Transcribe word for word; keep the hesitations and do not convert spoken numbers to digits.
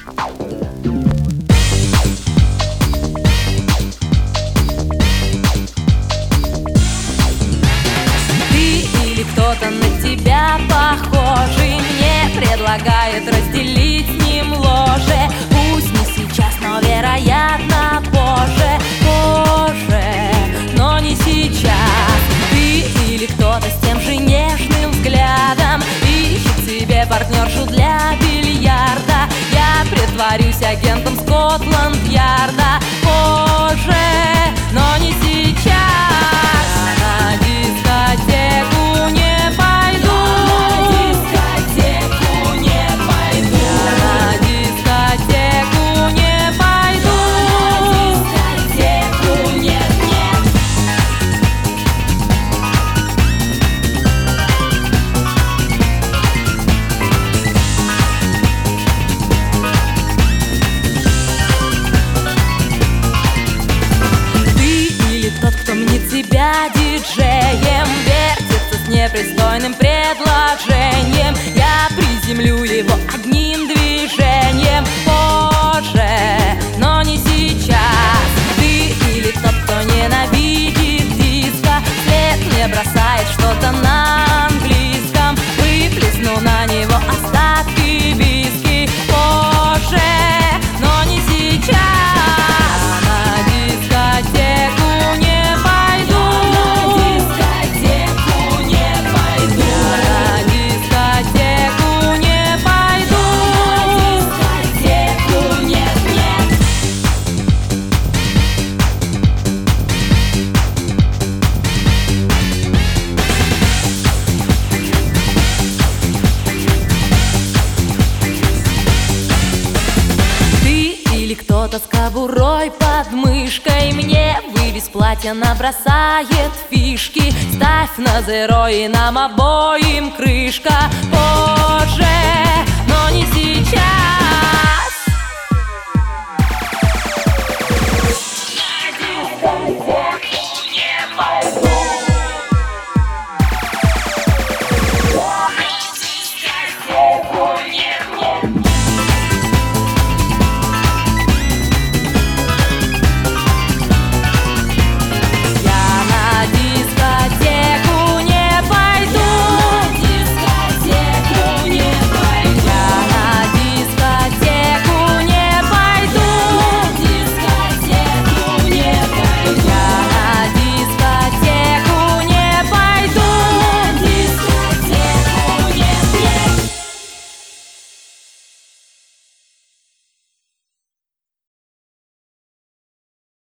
Кто-то на тебя похожий мне предлагает разделить с ним ложе. Пусть не сейчас, но вероятно позже, позже, но не сейчас. Ты или кто-то с тем же нежным взглядом ищет себе партнершу для бильярда. Я притворюсь агентом Скотланд-Ярда позже, но не сейчас. На дискотеку не пойду, на дискотеку не пойду, на дискотеку не пойду, на дискотеку нет, нет. Ты или тот, кто мнит себя диджеем, вертится с непристойным предложением. Я приземлю его одним движением позже, но не сейчас. Ты или тот, кто ненавидит диско, вслед мне бросает что-то на английском. Выплесну на него остатки виски позже, но не сейчас. На дискотеку не пойду, на дискотеку не пойду, на дискотеку не пойду, на дискотеку нет, нет. Ты или кто-то с кобурой под мышкой мне вывез платье, набросает фишки. Ставь на зеро и нам обоим крышка позже,